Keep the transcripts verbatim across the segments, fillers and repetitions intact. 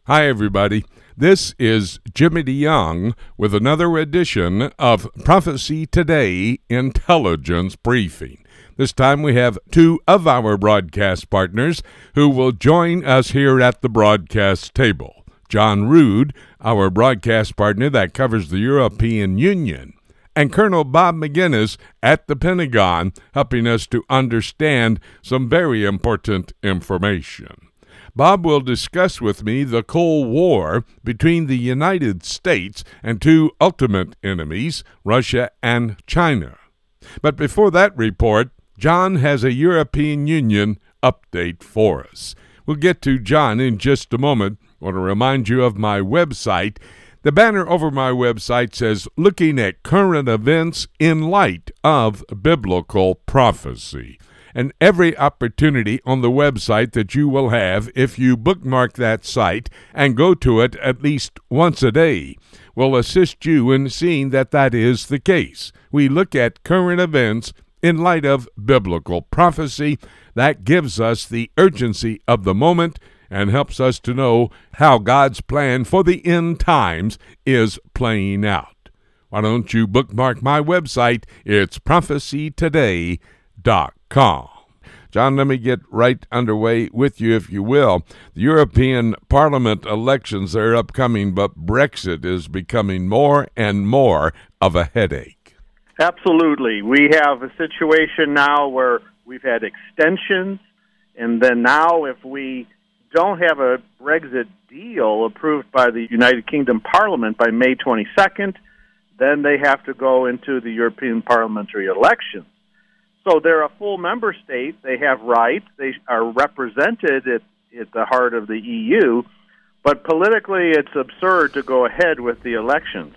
Hi, everybody. This is Jimmy DeYoung with another edition of Prophecy Today Intelligence Briefing. This time we have two of our broadcast partners who will join us here at the broadcast table. John Rood, our broadcast partner that covers the European Union, and Colonel Bob Maginnis at the Pentagon, helping us to understand some very important information. Bob will discuss with me the Cold War between the United States and two ultimate enemies, Russia and China. But before that report, John has a European Union update for us. We'll get to John in just a moment. I want to remind you of my website. The banner over my website says, Looking at Current Events in Light of Biblical Prophecy. And every opportunity on the website that you will have if you bookmark that site and go to it at least once a day will assist you in seeing that that is the case. We look at current events in light of biblical prophecy. That gives us the urgency of the moment and helps us to know how God's plan for the end times is playing out. Why don't you bookmark my website? It's prophecy today dot com. John, let me get right underway with you, if you will. The European Parliament elections are upcoming, but Brexit is becoming more and more of a headache. Absolutely. We have a situation now where we've had extensions, and then now if we don't have a Brexit deal approved by the United Kingdom Parliament by May twenty-second, then they have to go into the European parliamentary elections. So they're a full member state. They have rights. They are represented at, at the heart of the E U. But politically, it's absurd to go ahead with the elections.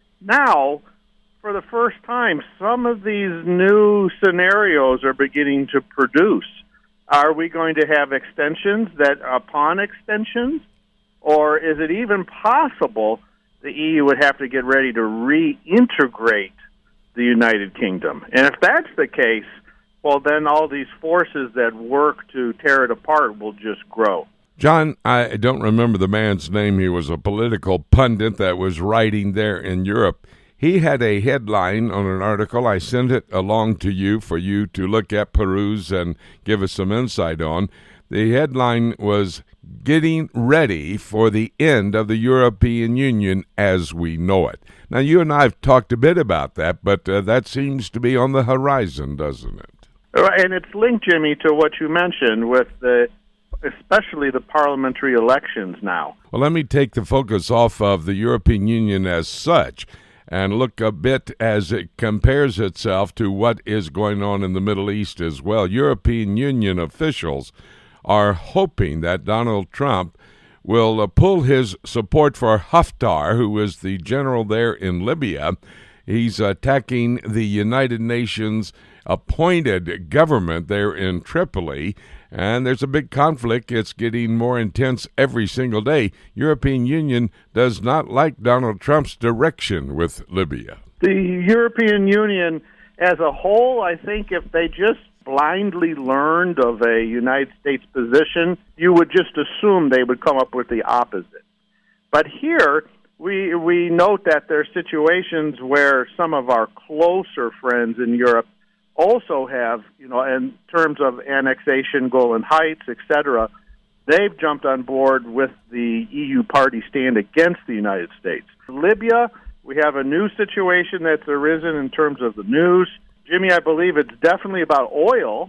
Now, for the first time, some of these new scenarios are beginning to produce. Are we going to have extensions that upon extensions? Or is it even possible the E U would have to get ready to reintegrate the United Kingdom? And if that's the case, well, then all these forces that work to tear it apart will just grow. John, I don't remember the man's name. He was a political pundit that was writing there in Europe. He had a headline on an article. I sent it along to you for you to look at, peruse, and give us some insight on. The headline was Getting Ready for the End of the European Union as We Know It. Now, you and I have talked a bit about that, but uh, that seems to be on the horizon, doesn't it? And it's linked, Jimmy, to what you mentioned with the, especially the parliamentary elections now. Well, let me take the focus off of the European Union as such and look a bit as it compares itself to what is going on in the Middle East as well. European Union officials are hoping that Donald Trump will uh, pull his support for Haftar, who is the general there in Libya. He's attacking the United Nations appointed government there in Tripoli, and there's a big conflict. It's getting more intense every single day. European Union does not like Donald Trump's direction with Libya. The European Union as a whole, I think if they just blindly learned of a United States position, you would just assume they would come up with the opposite. But here, we we note that there are situations where some of our closer friends in Europe also have, you know, in terms of annexation, Golan Heights, et cetera, they've jumped on board with the E U party stand against the United States. Libya, we have a new situation that's arisen in terms of the news. Jimmy, I believe it's definitely about oil,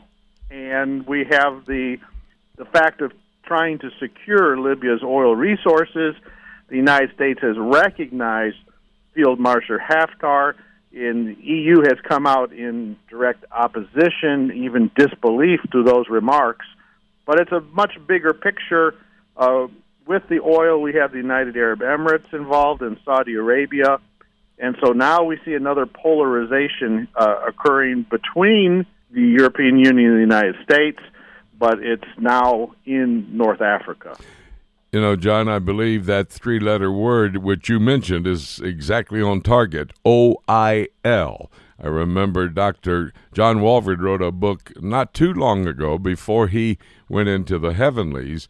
and we have the the fact of trying to secure Libya's oil resources. The United States has recognized Field Marshal Haftar, and the E U has come out in direct opposition, even disbelief to those remarks. But it's a much bigger picture. Uh, with the oil, we have the United Arab Emirates involved and Saudi Arabia. And so now we see another polarization uh, occurring between the European Union and the United States, but it's now in North Africa. You know, John, I believe that three-letter word which you mentioned is exactly on target, O I L. I remember Doctor John Walvoord wrote a book not too long ago before he went into the heavenlies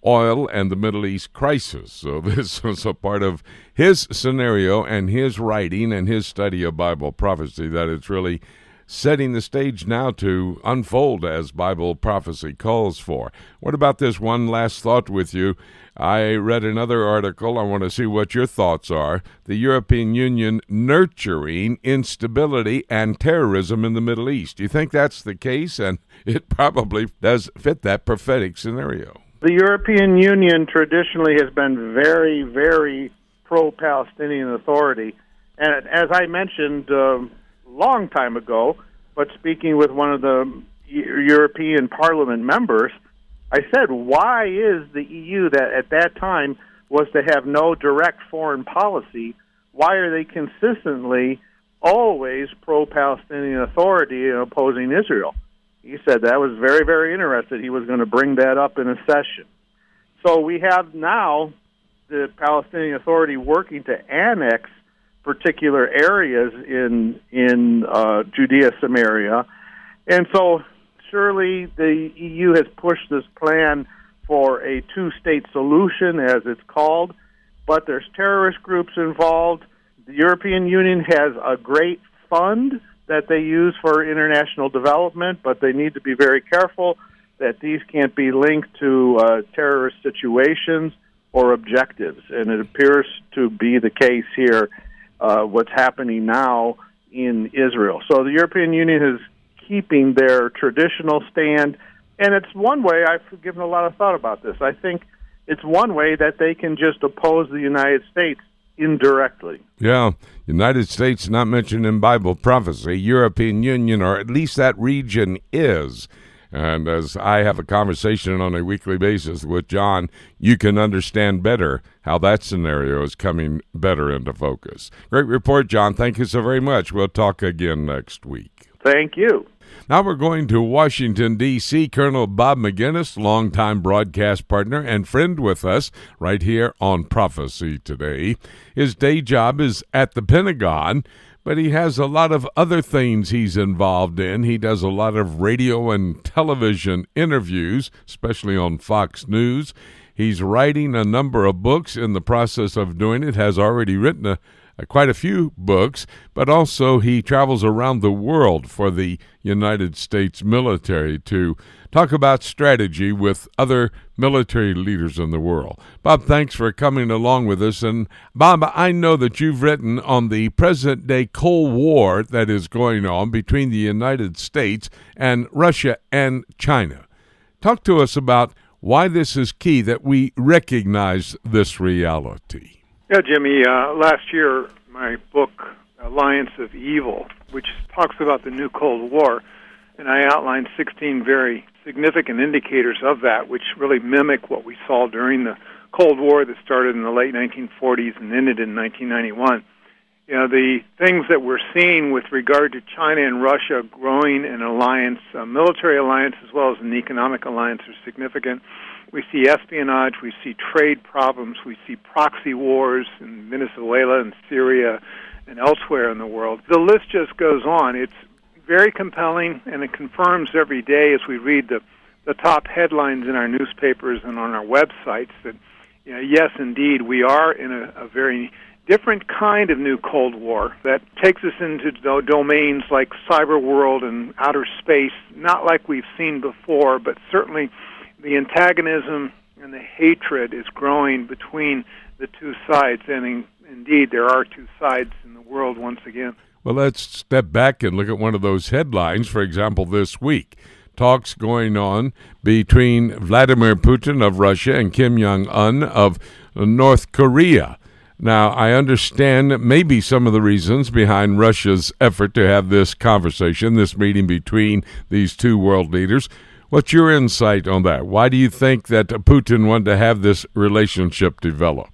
oil and the Middle East crisis. So this was a part of his scenario and his writing and his study of Bible prophecy that it's really setting the stage now to unfold as Bible prophecy calls for. What about this one last thought with you? I read another article. I want to see what your thoughts are. The European Union nurturing instability and terrorism in the Middle East. Do you think that's the case? And it probably does fit that prophetic scenario. The European Union traditionally has been very, very pro-Palestinian Authority. And as I mentioned a um, long time ago, but speaking with one of the European Parliament members, I said, why is the E U, that at that time was to have no direct foreign policy, why are they consistently always pro-Palestinian Authority and opposing Israel? He said that was very, very interested. He was going to bring that up in a session. So we have now the Palestinian Authority working to annex particular areas in in uh, Judea, Samaria. And so surely the E U has pushed this plan for a two-state solution, as it's called, but there's terrorist groups involved. The European Union has a great fund that they use for international development, but they need to be very careful that these can't be linked to uh, terrorist situations or objectives. And it appears to be the case here, uh, what's happening now in Israel. So the European Union is keeping their traditional stand, and it's one way, I've given a lot of thought about this, I think it's one way that they can just oppose the United States indirectly. Yeah, United States not mentioned in Bible prophecy. European Union, or at least that region, is. And as I have a conversation on a weekly basis with John, you can understand better how that scenario is coming better into focus. Great report, John. Thank you so very much. We'll talk again next week. Thank you. Now we're going to Washington, D C Colonel Bob Maginnis, longtime broadcast partner and friend with us right here on Prophecy Today. His day job is at the Pentagon, but he has a lot of other things he's involved in. He does a lot of radio and television interviews, especially on Fox News. He's writing a number of books, in the process of doing it, has already written a Uh, quite a few books, but also he travels around the world for the United States military to talk about strategy with other military leaders in the world. Bob, thanks for coming along with us. And Bob, I know that you've written on the present-day Cold War that is going on between the United States and Russia and China. Talk to us about why this is key that we recognize this reality. Yeah, Jimmy, uh, last year my book, Alliance of Evil, which talks about the new Cold War, and I outlined sixteen very significant indicators of that, which really mimic what we saw during the Cold War that started in the late nineteen forties and ended in nineteen ninety-one. You know, the things that we're seeing with regard to China and Russia growing an alliance, a military alliance as well as an economic alliance, are significant. We see espionage, we see trade problems, we see proxy wars in Venezuela and Syria and elsewhere in the world. The list just goes on. It's very compelling, and it confirms every day as we read the, the top headlines in our newspapers and on our websites that, you know, yes, indeed, we are in a, a very different kind of new Cold War that takes us into do- domains like cyber world and outer space, not like we've seen before, but certainly the antagonism and the hatred is growing between the two sides, and in, indeed there are two sides in the world once again. Well, let's step back and look at one of those headlines. For example, this week, talks going on between Vladimir Putin of Russia and Kim Jong-un of North Korea. Now, I understand maybe some of the reasons behind Russia's effort to have this conversation, this meeting between these two world leaders. What's your insight on that? Why do you think that Putin wanted to have this relationship develop?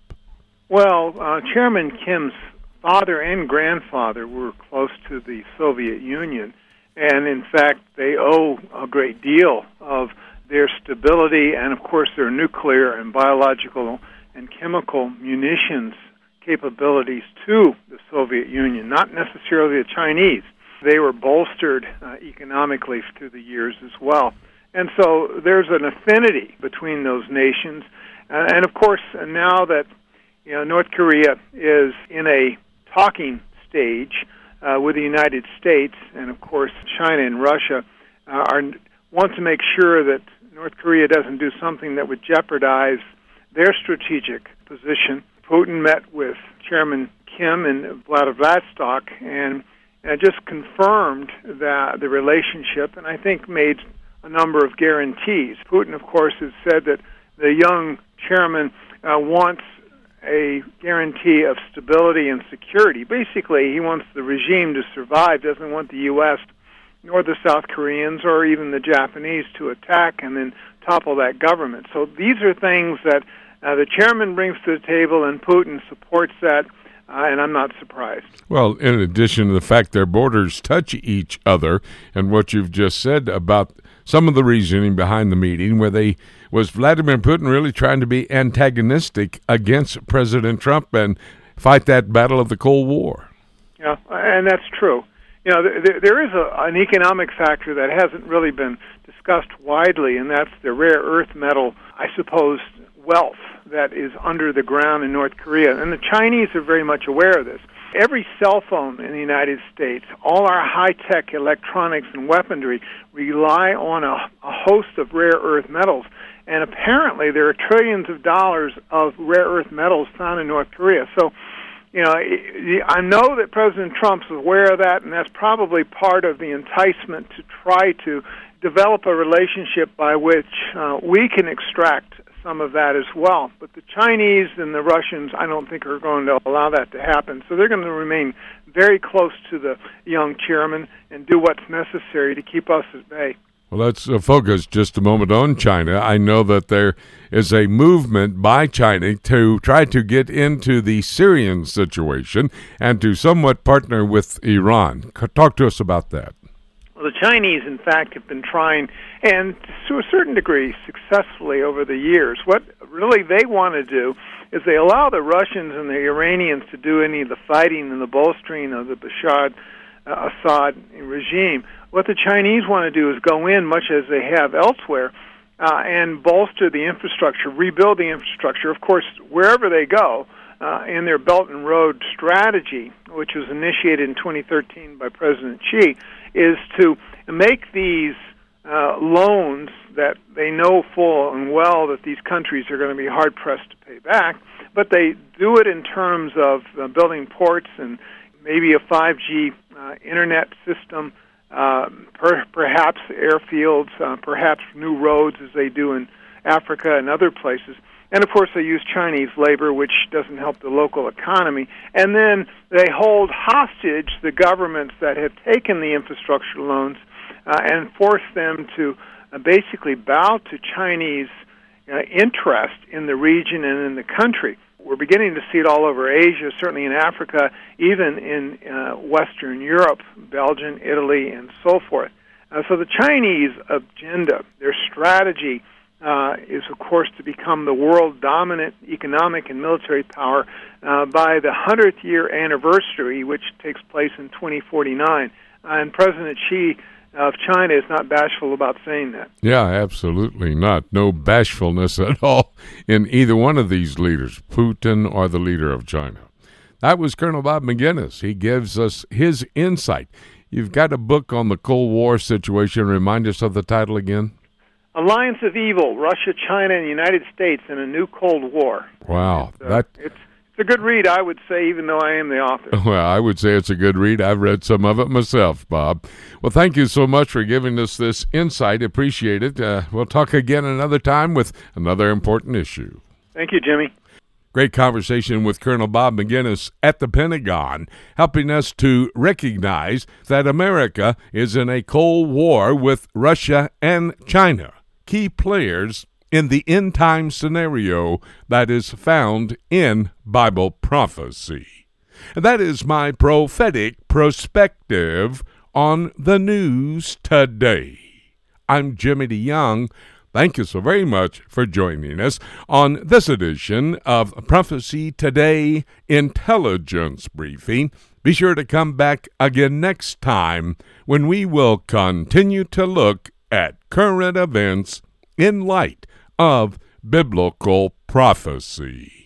Well, uh, Chairman Kim's father and grandfather were close to the Soviet Union, and in fact, they owe a great deal of their stability and, of course, their nuclear and biological and chemical munitions capabilities to the Soviet Union, not necessarily the Chinese. They were bolstered uh, economically through the years as well. And so there's an affinity between those nations. Uh, and, of course, now that you know North Korea is in a talking stage uh, with the United States, and, of course, China and Russia uh, are want to make sure that North Korea doesn't do something that would jeopardize their strategic position. Putin met with Chairman Kim in Vladivostok and uh, just confirmed that the relationship, and I think made a number of guarantees. Putin, of course, has said that the young chairman uh, wants a guarantee of stability and security. Basically, he wants the regime to survive, doesn't want the U S nor the South Koreans or even the Japanese to attack and then topple that government. So these are things that uh, the chairman brings to the table, and Putin supports that, uh, and I'm not surprised. Well, in addition to the fact their borders touch each other, and what you've just said about some of the reasoning behind the meeting, where they was Vladimir Putin really trying to be antagonistic against President Trump and fight that battle of the Cold War. Yeah, and that's true. You know, there, there is a, an economic factor that hasn't really been discussed widely, and that's the rare earth metal, I suppose, wealth that is under the ground in North Korea. And the Chinese are very much aware of this. Every cell phone in the United States, all our high-tech electronics and weaponry rely on a, a host of rare earth metals. And apparently there are trillions of dollars of rare earth metals found in North Korea. So, you know, I know that President Trump's aware of that, and that's probably part of the enticement to try to develop a relationship by which uh, we can extract some of that as well. But the Chinese and the Russians, I don't think, are going to allow that to happen. So they're going to remain very close to the young chairman and do what's necessary to keep us at bay. Well, let's uh, focus just a moment on China. I know that there is a movement by China to try to get into the Syrian situation and to somewhat partner with Iran. Talk to us about that. Well, the Chinese, in fact, have been trying, and to a certain degree successfully over the years. What really they want to do is they allow the Russians and the Iranians to do any of the fighting and the bolstering of the Bashar uh, Assad regime. What the Chinese want to do is go in, much as they have elsewhere, uh, and bolster the infrastructure, rebuild the infrastructure. Of course, wherever they go, uh, in their Belt and Road strategy, which was initiated in twenty thirteen by President Xi, is to make these uh, loans that they know full and well that these countries are going to be hard-pressed to pay back, but they do it in terms of uh, building ports and maybe a five G uh, internet system, uh, per, perhaps airfields, uh, perhaps new roads as they do in Africa and other places. And, of course, they use Chinese labor, which doesn't help the local economy. And then they hold hostage the governments that have taken the infrastructure loans uh, and force them to uh, basically bow to Chinese uh, interest in the region and in the country. We're beginning to see it all over Asia, certainly in Africa, even in uh, Western Europe, Belgium, Italy, and so forth. Uh, so the Chinese agenda, their strategy, Uh, is, of course, to become the world-dominant economic and military power uh, by the hundredth year anniversary, which takes place in twenty forty-nine. Uh, and President Xi of China is not bashful about saying that. Yeah, absolutely not. No bashfulness at all in either one of these leaders, Putin or the leader of China. That was Colonel Bob Maginnis. He gives us his insight. You've got a book on the Cold War situation. Remind us of the title again. Alliance of Evil, Russia, China, and the United States in a New Cold War. Wow. It's, uh, that it's, it's a good read, I would say, even though I am the author. Well, I would say it's a good read. I've read some of it myself, Bob. Well, thank you so much for giving us this insight. Appreciate it. Uh, we'll talk again another time with another important issue. Thank you, Jimmy. Great conversation with Colonel Bob Maginnis at the Pentagon, helping us to recognize that America is in a Cold War with Russia and China, key players in the end-time scenario that is found in Bible prophecy. And that is my prophetic perspective on the news today. I'm Jimmy DeYoung. Thank you so very much for joining us on this edition of Prophecy Today Intelligence Briefing. Be sure to come back again next time when we will continue to look at current events in light of biblical prophecy.